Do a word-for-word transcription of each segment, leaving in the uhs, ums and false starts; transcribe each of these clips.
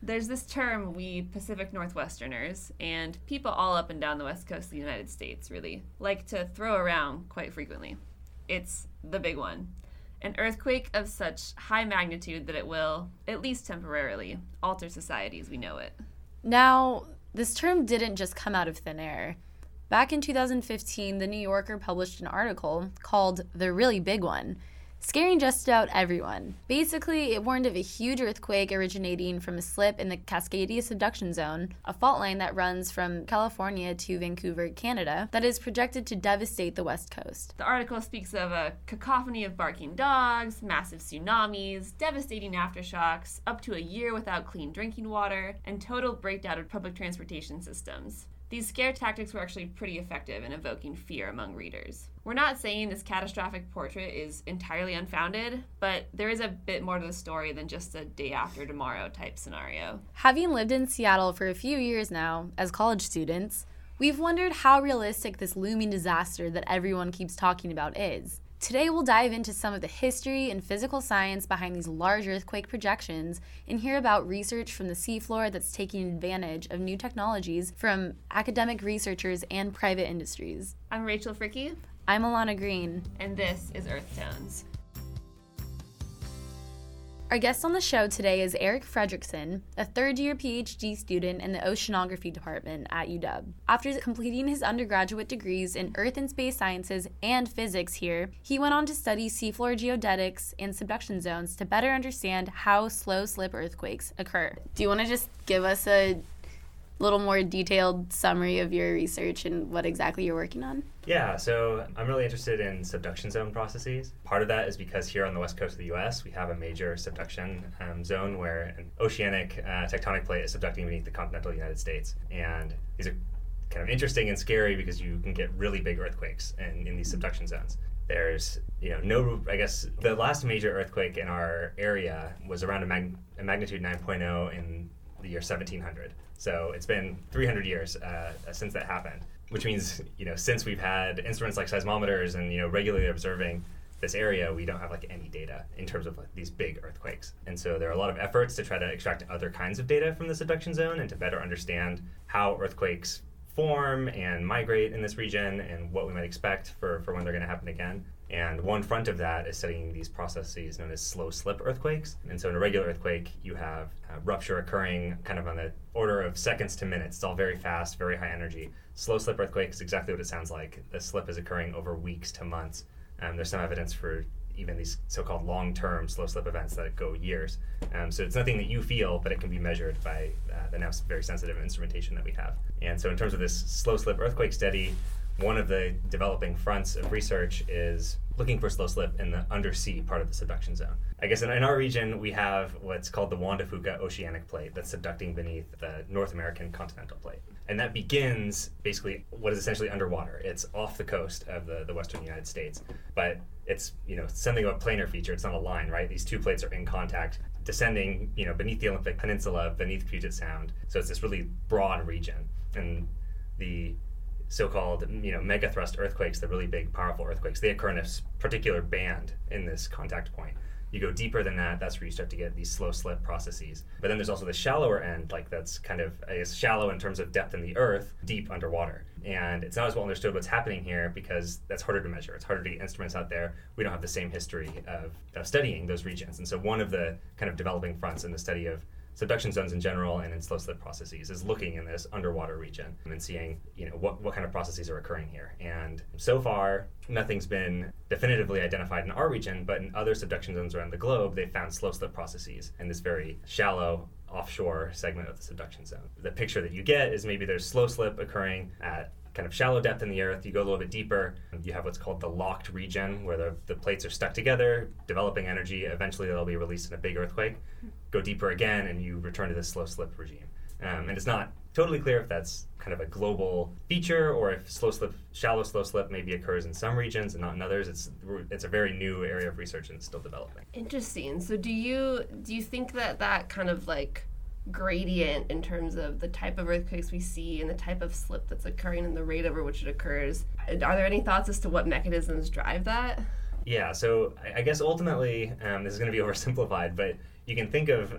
There's this term we Pacific Northwesterners, and people all up and down the west coast of the United States, really, like to throw around quite frequently. It's the big one. An earthquake of such high magnitude that it will, at least temporarily, alter society as we know it. Now, this term didn't just come out of thin air. Back in two thousand fifteen, The New Yorker published an article called The Really Big One, scaring just about everyone. Basically, it warned of a huge earthquake originating from a slip in the Cascadia subduction zone, a fault line that runs from California to Vancouver, Canada, that is projected to devastate the West Coast. The article speaks of a cacophony of barking dogs, massive tsunamis, devastating aftershocks, up to a year without clean drinking water, and total breakdown of public transportation systems. These scare tactics were actually pretty effective in evoking fear among readers. We're not saying this catastrophic portrait is entirely unfounded, but there is a bit more to the story than just a day after tomorrow type scenario. Having lived in Seattle for a few years now, as college students, we've wondered how realistic this looming disaster that everyone keeps talking about is. Today we'll dive into some of the history and physical science behind these large earthquake projections and hear about research from the seafloor that's taking advantage of new technologies from academic researchers and private industries. I'm Rachel Fricke. I'm Alana Green. And this is Earth Tones. Our guest on the show today is Eric Fredrickson, a third-year P H D student in the Oceanography Department at U W. After completing his undergraduate degrees in Earth and Space Sciences and Physics here, he went on to study seafloor geodetics and subduction zones to better understand how slow-slip earthquakes occur. Do you want to just give us a little more detailed summary of your research and what exactly you're working on? Yeah, so I'm really interested in subduction zone processes. Part of that is because here on the west coast of the U S, we have a major subduction um, zone where an oceanic uh, tectonic plate is subducting beneath the continental United States. And these are kind of interesting and scary because you can get really big earthquakes in, in these subduction zones. There's, you know, no, I guess the last major earthquake in our area was around a, mag- a magnitude nine point oh in the year seventeen hundred. So it's been three hundred years uh, since that happened, which means, you know, since we've had instruments like seismometers and, you know, regularly observing this area, we don't have like any data in terms of like these big earthquakes. And so there are a lot of efforts to try to extract other kinds of data from the subduction zone and to better understand how earthquakes form and migrate in this region and what we might expect for, for when they're going to happen again. And one front of that is studying these processes known as slow slip earthquakes. And so in a regular earthquake, you have a rupture occurring kind of on the order of seconds to minutes. It's all very fast, very high energy. Slow slip earthquake is exactly what it sounds like. The slip is occurring over weeks to months. Um, there's some evidence for even these so-called long-term slow slip events that go years. Um, so it's nothing that you feel, but it can be measured by uh, the now very sensitive instrumentation that we have. And so in terms of this slow slip earthquake study, one of the developing fronts of research is looking for slow slip in the undersea part of the subduction zone. I guess in, in our region, we have what's called the Juan de Fuca oceanic plate that's subducting beneath the North American continental plate. And that begins basically what is essentially underwater. It's off the coast of the, the western United States, but it's, you know, something of a planar feature. It's not a line, right? These two plates are in contact, descending, you know, beneath the Olympic Peninsula, beneath Puget Sound. So it's this really broad region. And the so-called, you know, megathrust earthquakes, the really big, powerful earthquakes, they occur in a particular band in this contact point. You go deeper than that, that's where you start to get these slow slip processes. But then there's also the shallower end, like that's kind of, I guess, shallow in terms of depth in the earth, deep underwater. And it's not as well understood what's happening here because that's harder to measure. It's harder to get instruments out there. We don't have the same history of, of studying those regions. And so one of the kind of developing fronts in the study of subduction zones in general and in slow slip processes is looking in this underwater region and seeing, you know, what, what kind of processes are occurring here. And so far, nothing's been definitively identified in our region, but in other subduction zones around the globe, they've found slow slip processes in this very shallow offshore segment of the subduction zone. The picture that you get is maybe there's slow slip occurring at kind of shallow depth in the earth. You go a little bit deeper, you have what's called the locked region where the, the plates are stuck together, developing energy. Eventually they'll be released in a big earthquake. Go deeper again and you return to this slow slip regime. Um, and it's not totally clear if that's kind of a global feature or if slow slip, shallow slow slip maybe occurs in some regions and not in others. It's it's a very new area of research and it's still developing. Interesting. So do you do you think that that kind of like gradient in terms of the type of earthquakes we see and the type of slip that's occurring and the rate over which it occurs, are there any thoughts as to what mechanisms drive that? Yeah, so I guess ultimately, um, this is going to be oversimplified, but you can think of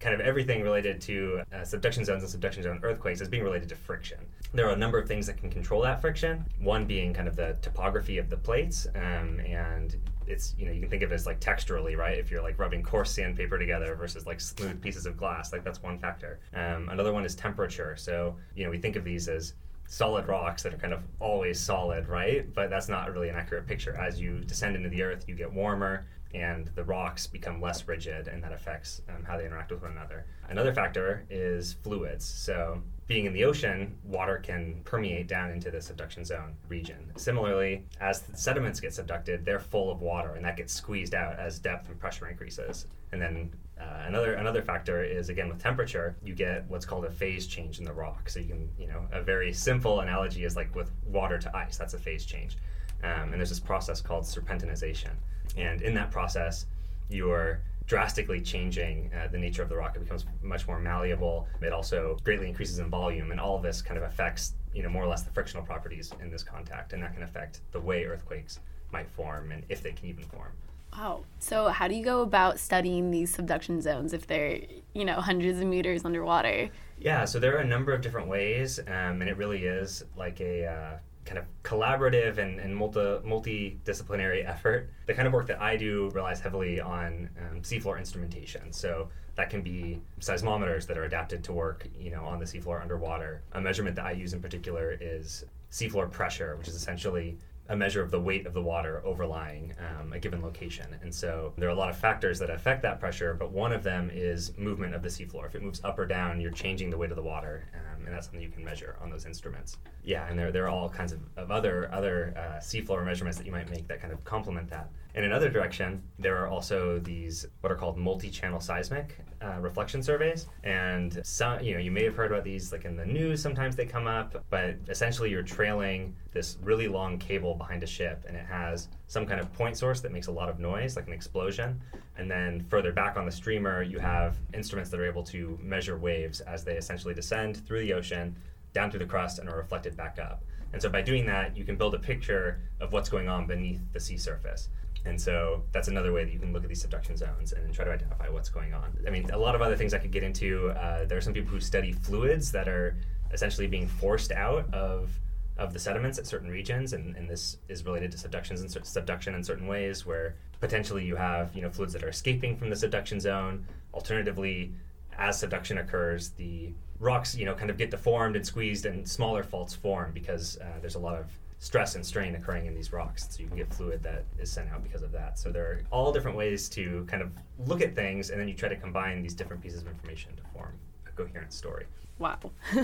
kind of everything related to uh, subduction zones and subduction zone earthquakes as being related to friction. There are a number of things that can control that friction, one being kind of the topography of the plates, um, and it's, you know, you can think of it as like texturally, right? If you're like rubbing coarse sandpaper together versus like smooth pieces of glass, like that's one factor. Um, another one is temperature. So, you know, we think of these as solid rocks that are kind of always solid, right? But that's not really an accurate picture. As you descend into the earth, you get warmer and the rocks become less rigid, and that affects um, how they interact with one another. Another factor is fluids. So being in the ocean, water can permeate down into the subduction zone region. Similarly, as the sediments get subducted, they're full of water, and that gets squeezed out as depth and pressure increases. And then uh, another another factor is, again, with temperature, you get what's called a phase change in the rock. So you can, you know, a very simple analogy is like with water to ice. That's a phase change. Um, and there's this process called serpentinization. And in that process, you're drastically changing uh, the nature of the rock. It becomes much more malleable. It also greatly increases in volume, and all of this kind of affects, you know, more or less the frictional properties in this contact, and that can affect the way earthquakes might form and if they can even form. Wow. So how do you go about studying these subduction zones if they're, you know, hundreds of meters underwater? Yeah, so there are a number of different ways, um, and it really is like a uh, kind of collaborative and, and multi, multidisciplinary effort. The kind of work that I do relies heavily on um, seafloor instrumentation. So that can be seismometers that are adapted to work, you know, on the seafloor underwater. A measurement that I use in particular is seafloor pressure, which is essentially a measure of the weight of the water overlying um, a given location. And so there are a lot of factors that affect that pressure, but one of them is movement of the seafloor. If it moves up or down, you're changing the weight of the water, um, and that's something you can measure on those instruments. Yeah, and there, there are all kinds of, of other, other uh, seafloor measurements that you might make that kind of complement that. In another direction, there are also these what are called multi-channel seismic uh, reflection surveys, and some, you know, you may have heard about these like in the news. Sometimes they come up, but essentially you're trailing this really long cable behind a ship, and it has some kind of point source that makes a lot of noise, like an explosion, and then further back on the streamer, you have instruments that are able to measure waves as they essentially descend through the ocean, down through the crust, and are reflected back up. And so by doing that, you can build a picture of what's going on beneath the sea surface. And so that's another way that you can look at these subduction zones and try to identify what's going on. I mean, a lot of other things I could get into. Uh, there are some people who study fluids that are essentially being forced out of of the sediments at certain regions, and, and this is related to subductions and subduction in certain ways, where potentially you have, you know, fluids that are escaping from the subduction zone. Alternatively, as subduction occurs, the rocks, you know, kind of get deformed and squeezed, and smaller faults form because uh, there's a lot of stress and strain occurring in these rocks, so you can get fluid that is sent out because of that. So there are all different ways to kind of look at things, and then you try to combine these different pieces of information to form a coherent story. Wow.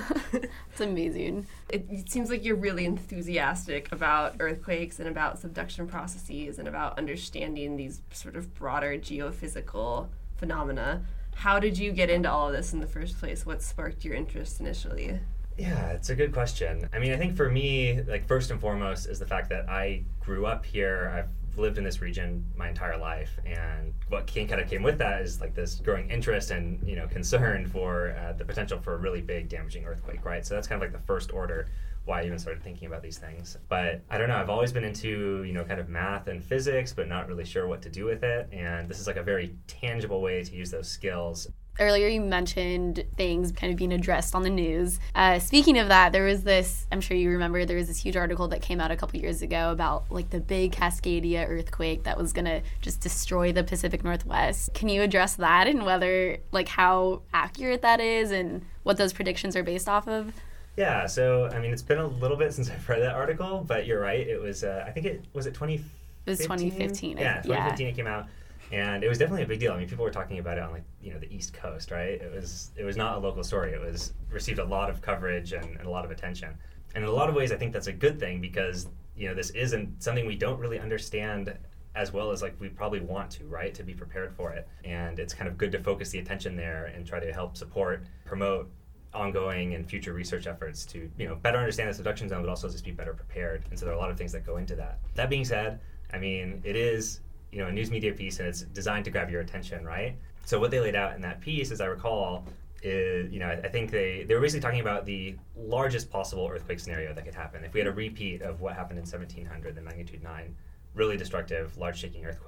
It's amazing. It, it seems like you're really enthusiastic about earthquakes and about subduction processes and about understanding these sort of broader geophysical phenomena. How did you get into all of this in the first place? What sparked your interest initially? Yeah, it's a good question. I mean, I think for me, like, first and foremost is the fact that I grew up here. I've lived in this region my entire life, and what came, kind of came with that is like this growing interest and, you know, concern for uh, the potential for a really big damaging earthquake, right? So that's kind of like the first order why I even started thinking about these things. But I don't know, I've always been into, you know, kind of math and physics, but not really sure what to do with it. And this is like a very tangible way to use those skills. Earlier you mentioned things kind of being addressed on the news. Uh, speaking of that, there was this, I'm sure you remember, there was this huge article that came out a couple years ago about like the big Cascadia earthquake that was going to just destroy the Pacific Northwest. Can you address that and whether, like, how accurate that is and what those predictions are based off of? Yeah, so, I mean, it's been a little bit since I've read that article, but you're right. It was, uh, I think it, was it twenty fifteen? It was twenty fifteen. Yeah, twenty fifteen yeah. It came out. And it was definitely a big deal. I mean, people were talking about it on, like, you know, the East Coast, right? It was it was not a local story. It was received a lot of coverage and, and a lot of attention. And in a lot of ways, I think that's a good thing because, you know, this isn't something we don't really understand as well as, like, we probably want to, right, to be prepared for it. And it's kind of good to focus the attention there and try to help support, promote ongoing and future research efforts to, you know, better understand the subduction zone, but also just be better prepared. And so there are a lot of things that go into that. That being said, I mean, it is, you know, a news media piece, and it's designed to grab your attention, right? So what they laid out in that piece, as I recall, is, you know, I think they, they were basically talking about the largest possible earthquake scenario that could happen. If we had a repeat of what happened in seventeen hundred, the magnitude nine, really destructive, large shaking earthquake,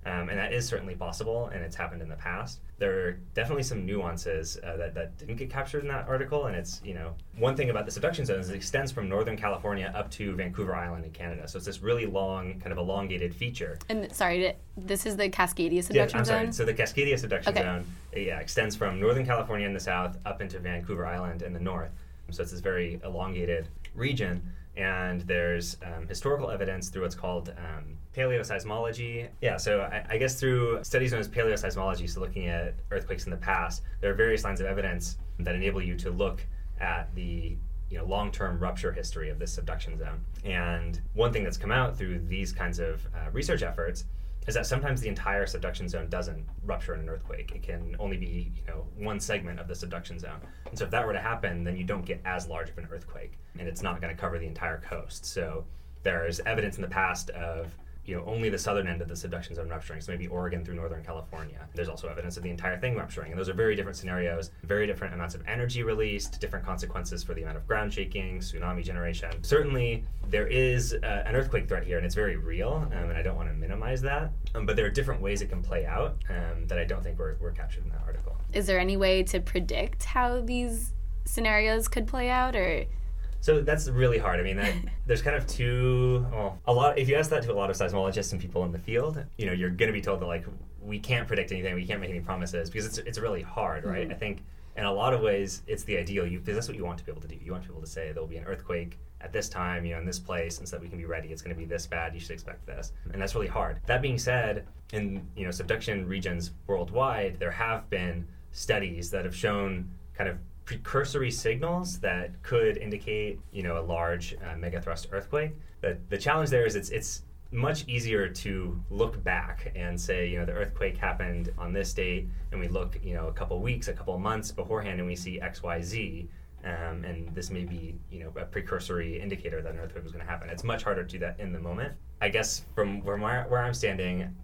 Um, and that is certainly possible, and it's happened in the past. There are definitely some nuances uh, that, that didn't get captured in that article, and it's, you know, one thing about the subduction zone is it extends from Northern California up to Vancouver Island in Canada. So it's this really long, kind of elongated feature. And sorry, this is the Cascadia subduction yeah, I'm zone? sorry. So the Cascadia subduction okay. zone yeah, extends from Northern California in the south up into Vancouver Island in the north. So it's this very elongated region. And there's um, historical evidence through what's called um, paleoseismology. Yeah, so I, I guess through studies known as paleoseismology, so looking at earthquakes in the past, there are various lines of evidence that enable you to look at the you know, long-term rupture history of this subduction zone. And one thing that's come out through these kinds of uh, research efforts is that sometimes the entire subduction zone doesn't rupture in an earthquake. It can only be, you know, one segment of the subduction zone. And so if that were to happen, then you don't get as large of an earthquake, and it's not going to cover the entire coast. So there's evidence in the past of, you know, only the southern end of the subduction zone rupturing, so maybe Oregon through Northern California. There's also evidence of the entire thing rupturing, and those are very different scenarios, very different amounts of energy released, different consequences for the amount of ground shaking, tsunami generation. Certainly, there is uh, an earthquake threat here, and it's very real, um, and I don't want to minimize that, um, but there are different ways it can play out um, that I don't think were, were captured in that article. Is there any way to predict how these scenarios could play out, or...? So that's really hard. I mean, that, there's kind of two, well, a lot, if you ask that to a lot of seismologists and people in the field, you know, you're going to be told that, like, we can't predict anything, we can't make any promises, because it's it's really hard, right? Mm-hmm. I think in a lot of ways, it's the ideal, you, because that's what you want to be able to do. You want to be able to say there'll be an earthquake at this time, you know, in this place, and so that we can be ready. It's going to be this bad, you should expect this. And that's really hard. That being said, in, you know, subduction regions worldwide, there have been studies that have shown kind of precursory signals that could indicate, you know, a large uh, megathrust earthquake. But the challenge there is it's it's much easier to look back and say, you know, the earthquake happened on this date, and we look, you know, a couple weeks, a couple months beforehand, and we see X, Y, Z, um, and this may be, you know, a precursory indicator that an earthquake was going to happen. It's much harder to do that in the moment. I guess from where, my, where I'm standing,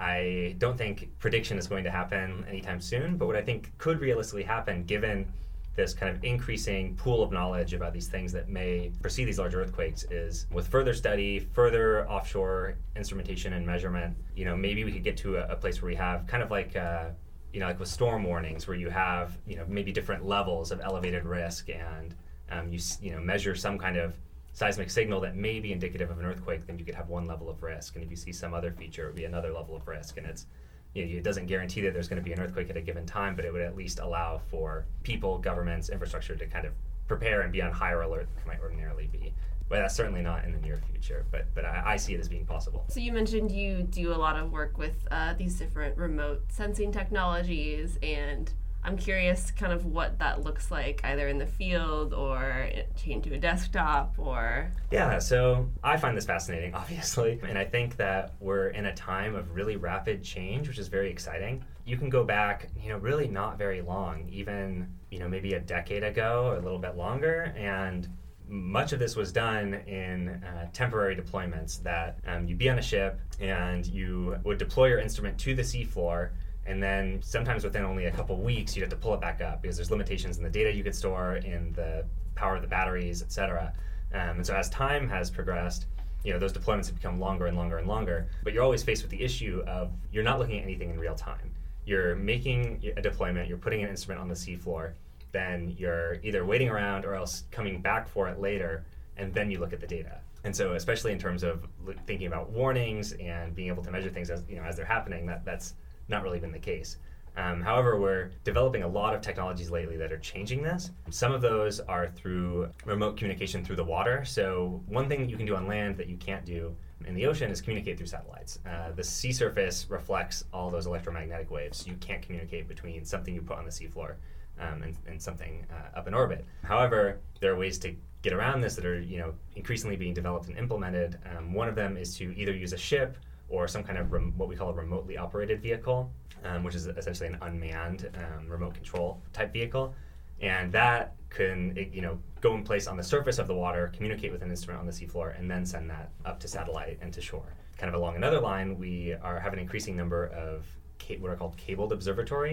I don't think prediction is going to happen anytime soon, but what I think could realistically happen, given this kind of increasing pool of knowledge about these things that may precede these larger earthquakes, is with further study, further offshore instrumentation and measurement, you know, maybe we could get to a, a place where we have kind of like, uh, you know, like with storm warnings, where you have, you know, maybe different levels of elevated risk, and um, you, you know, measure some kind of seismic signal that may be indicative of an earthquake, then you could have one level of risk. And if you see some other feature, it would be another level of risk. And it's, you know, it doesn't guarantee that there's going to be an earthquake at a given time, but it would at least allow for people, governments, infrastructure to kind of prepare and be on higher alert than it might ordinarily be. But that's certainly not in the near future, but but I, I see it as being possible. So you mentioned you do a lot of work with uh, these different remote sensing technologies, and I'm curious kind of what that looks like either in the field or chained to a desktop or... Yeah, so I find this fascinating, obviously, and I think that we're in a time of really rapid change, which is very exciting. You can go back, you know, really not very long, even, you know, maybe a decade ago or a little bit longer, and much of this was done in uh, temporary deployments that um, you'd be on a ship and you would deploy your instrument to the seafloor, and then sometimes within only a couple weeks, you'd have to pull it back up because there's limitations in the data you could store, in the power of the batteries, et cetera. Um, and so as time has progressed, you know, those deployments have become longer and longer and longer, but you're always faced with the issue of you're not looking at anything in real time. You're making a deployment, you're putting an instrument on the seafloor, then you're either waiting around or else coming back for it later, and then you look at the data. And so especially in terms of thinking about warnings and being able to measure things as, you know, as they're happening, that, that's not really been the case. Um, however, we're developing a lot of technologies lately that are changing this. Some of those are through remote communication through the water. So one thing that you can do on land that you can't do in the ocean is communicate through satellites. Uh, the sea surface reflects all those electromagnetic waves. So you can't communicate between something you put on the seafloor um, and, and something uh, up in orbit. However, there are ways to get around this that are, you know, increasingly being developed and implemented. Um, one of them is to either use a ship or some kind of rem- what we call a remotely operated vehicle, um, which is essentially an unmanned um, remote control type vehicle. And that can, you know, go in place on the surface of the water, communicate with an instrument on the seafloor, and then send that up to satellite and to shore. Kind of along another line, we are have an increasing number of ca- what are called cabled observatories,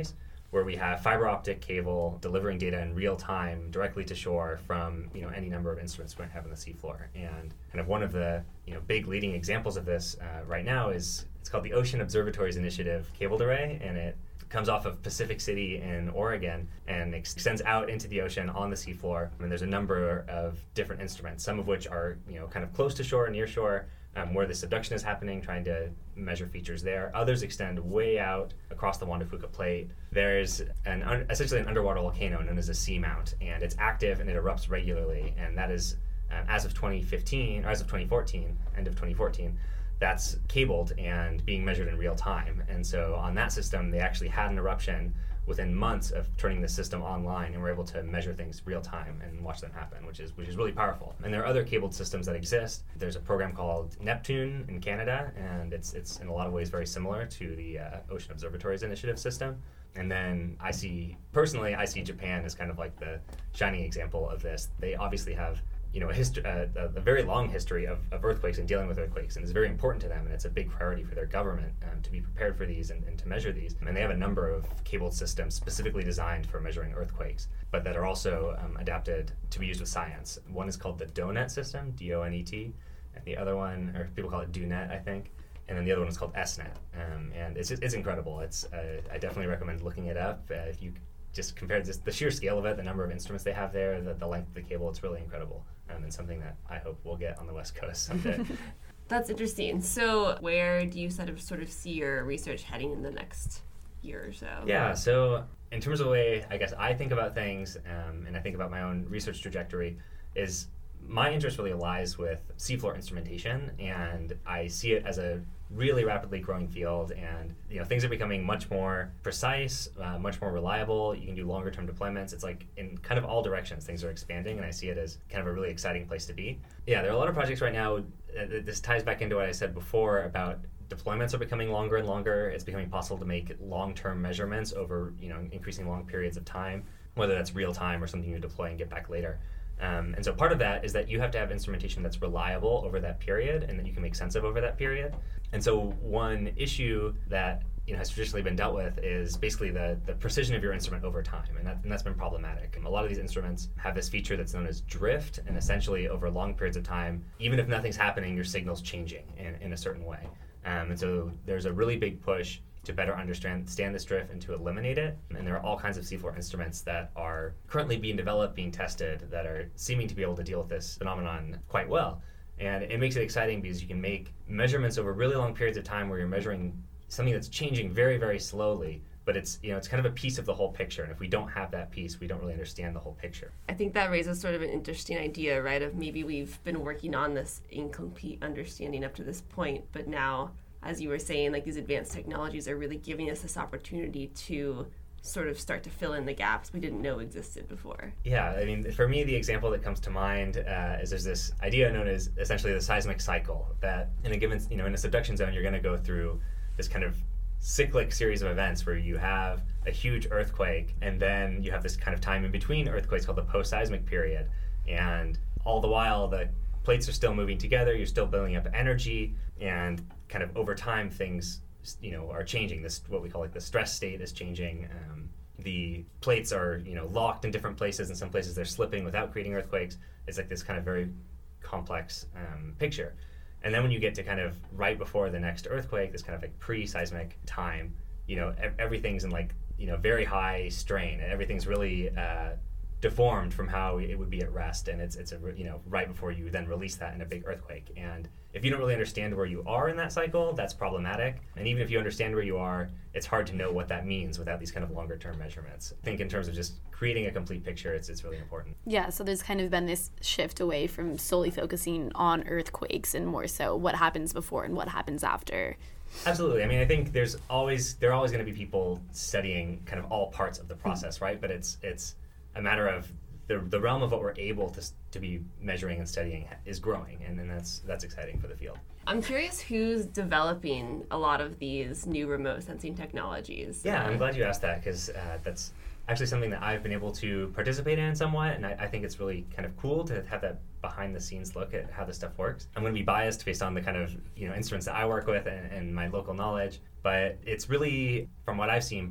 where we have fiber optic cable delivering data in real time directly to shore from, you know, any number of instruments we might have on the seafloor. And kind of one of the, you know, big leading examples of this uh, right now is, it's called the Ocean Observatories Initiative Cabled Array, and it comes off of Pacific City in Oregon and extends out into the ocean on the seafloor. I mean, there's a number of different instruments, some of which are, you know, kind of close to shore, near shore, Um, where the subduction is happening, trying to measure features there. Others extend way out across the Juan de Fuca Plate. There's an un- essentially an underwater volcano known as a seamount, and it's active and it erupts regularly. And that is, um, as of twenty fifteen, or as of twenty fourteen, end of twenty fourteen, that's cabled and being measured in real time. And so on that system, they actually had an eruption within months of turning the system online, and we're able to measure things real time and watch them happen, which is which is really powerful. And there are other cabled systems that exist. There's a program called Neptune in Canada, and it's it's in a lot of ways very similar to the uh, Ocean Observatories Initiative system. And then I see, personally, I see Japan as kind of like the shining example of this. They obviously have, you know, a, history, uh, a, a very long history of, of earthquakes and dealing with earthquakes, and it's very important to them, and it's a big priority for their government um, to be prepared for these and, and to measure these. And they have a number of cabled systems specifically designed for measuring earthquakes, but that are also um, adapted to be used with science. One is called the DONET system, D O N E T, and the other one, or people call it DONET, I think, and then the other one is called S net, um, and it's it's incredible. It's uh, I definitely recommend looking it up. Uh, if you just compare this, the sheer scale of it, the number of instruments they have there, the, the length of the cable, it's really incredible. Um, and something that I hope we'll get on the West Coast someday. That's interesting. So where do you sort of sort of see your research heading in the next year or so? Yeah, so in terms of the way I guess I think about things, um, and I think about my own research trajectory, is my interest really lies with seafloor instrumentation, and I see it as a really rapidly growing field, and you know things are becoming much more precise, uh, much more reliable. You can do longer term deployments. It's like in kind of all directions things are expanding, and I see it as kind of a really exciting place to be. Yeah, there are a lot of projects right now. Uh, this ties back into what I said before about deployments are becoming longer and longer. It's becoming possible to make long term measurements over you know increasing long periods of time, whether that's real time or something you deploy and get back later. Um, and so part of that is that you have to have instrumentation that's reliable over that period and that you can make sense of over that period. And so one issue that you know has traditionally been dealt with is basically the, the precision of your instrument over time, and, that, and that's been problematic. And a lot of these instruments have this feature that's known as drift, and essentially over long periods of time, even if nothing's happening, your signal's changing in, in a certain way. Um, and so there's a really big push to better understand stand this drift and to eliminate it. And there are all kinds of seafloor instruments that are currently being developed, being tested, that are seeming to be able to deal with this phenomenon quite well. And it makes it exciting because you can make measurements over really long periods of time where you're measuring something that's changing very, very slowly, but it's you know it's kind of a piece of the whole picture. And if we don't have that piece, we don't really understand the whole picture. I think that raises sort of an interesting idea, right, of maybe we've been working on this incomplete understanding up to this point, but now, as you were saying, like these advanced technologies are really giving us this opportunity to sort of start to fill in the gaps we didn't know existed before. Yeah, I mean, for me, the example that comes to mind uh, is there's this idea known as essentially the seismic cycle, that in a given, you know, in a subduction zone, you're going to go through this kind of cyclic series of events where you have a huge earthquake, and then you have this kind of time in between earthquakes called the post-seismic period. And all the while, the plates are still moving together, you're still building up energy, and kind of over time, things you know are changing. This what we call like the stress state is changing. Um, the plates are you know locked in different places. In some places they're slipping without creating earthquakes. It's like this kind of very complex um, picture. And then when you get to kind of right before the next earthquake, this kind of like pre-seismic time, you know ev- everything's in like you know very high strain, and everything's really uh, deformed from how it would be at rest. And it's it's a you know right before you then release that in a big earthquake. And if you don't really understand where you are in that cycle, that's problematic. And even if you understand where you are, it's hard to know what that means without these kind of longer term measurements. I think in terms of just creating a complete picture, it's it's really important. Yeah, so there's kind of been this shift away from solely focusing on earthquakes and more so what happens before and what happens after. Absolutely. I mean, I think there's always there are always going to be people studying kind of all parts of the process, mm-hmm. right? But it's it's a matter of the the realm of what we're able to to be measuring and studying is growing, and, and that's that's exciting for the field. I'm curious who's developing a lot of these new remote sensing technologies. Yeah, I'm glad you asked that, because uh, that's actually something that I've been able to participate in somewhat, and I, I think it's really kind of cool to have that behind-the-scenes look at how this stuff works. I'm going to be biased based on the kind of you know instruments that I work with and, and my local knowledge, but it's really, from what I've seen, been a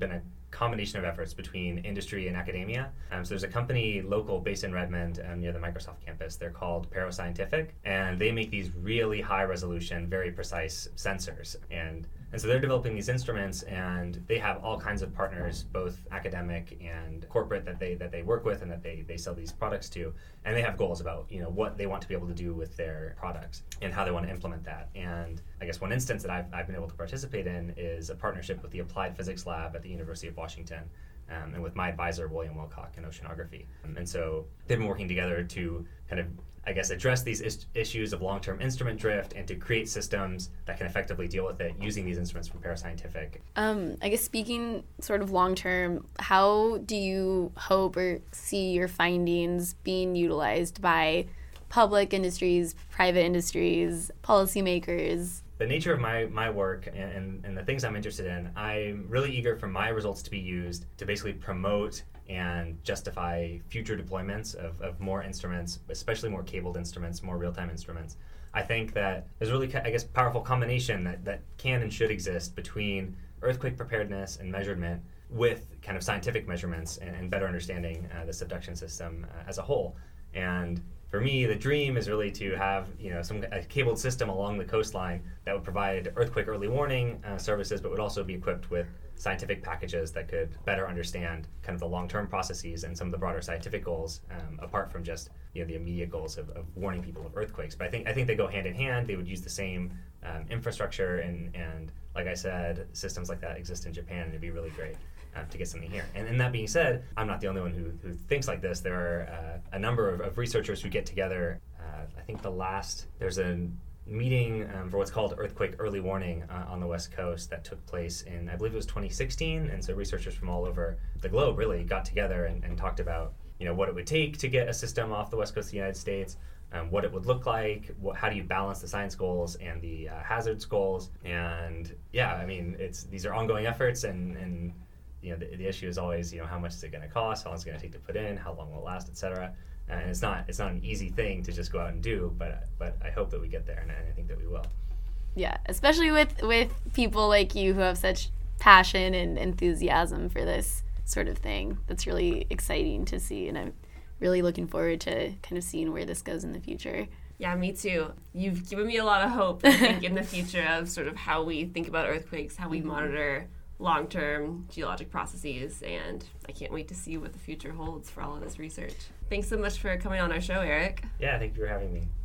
combination of efforts between industry and academia. Um, so there's a company local based in Redmond um, near the Microsoft campus. They're called Paro Scientific, and they make these really high resolution, very precise sensors. And And so they're developing these instruments, and they have all kinds of partners, both academic and corporate, that they that they work with and that they, they sell these products to. And they have goals about, you know, what they want to be able to do with their products and how they want to implement that. And I guess one instance that I've, I've been able to participate in is a partnership with the Applied Physics Lab at the University of Washington, um, and with my advisor, William Wilcock, in oceanography. Um, and so they've been working together to kind of, I guess, address these is- issues of long-term instrument drift and to create systems that can effectively deal with it using these instruments from Paro Scientific. Um, I guess speaking sort of long-term, how do you hope or see your findings being utilized by public industries, private industries, policymakers? The nature of my, my work and, and, and the things I'm interested in, I'm really eager for my results to be used to basically promote and justify future deployments of, of more instruments, especially more cabled instruments, more real-time instruments. I think that there's a really, I guess, powerful combination that, that can and should exist between earthquake preparedness and measurement with kind of scientific measurements and, and better understanding uh, the subduction system uh, as a whole. And for me, the dream is really to have, you know, some a cabled system along the coastline that would provide earthquake early warning uh, services, but would also be equipped with scientific packages that could better understand kind of the long-term processes and some of the broader scientific goals, um, apart from just, you know, the immediate goals of, of warning people of earthquakes. But I think I think they go hand in hand. They would use the same um, infrastructure, and and like I said, systems like that exist in Japan, and it'd be really great uh, to get something here. And, and that being said, I'm not the only one who, who thinks like this. There are uh, a number of, of researchers who get together. Uh, I think the last there's a meeting um, for what's called earthquake early warning uh, on the West Coast that took place in, I believe it was twenty sixteen, and so researchers from all over the globe really got together and, and talked about, you know, what it would take to get a system off the West Coast of the United States, um, what it would look like, what, how do you balance the science goals and the uh, hazards goals, and yeah, I mean, it's these are ongoing efforts, and, and you know, the, the issue is always, you know, how much is it going to cost, how long is it going to take to put in, how long will it last, et cetera. And it's not it's not an easy thing to just go out and do, but but I hope that we get there, and I think that we will. Yeah, especially with, with people like you who have such passion and enthusiasm for this sort of thing. That's really exciting to see, and I'm really looking forward to kind of seeing where this goes in the future. Yeah, me too. You've given me a lot of hope, I think, in the future of sort of how we think about earthquakes, how we monitor long-term geologic processes, and I can't wait to see what the future holds for all of this research. Thanks so much for coming on our show, Eric. Yeah, thank you for having me.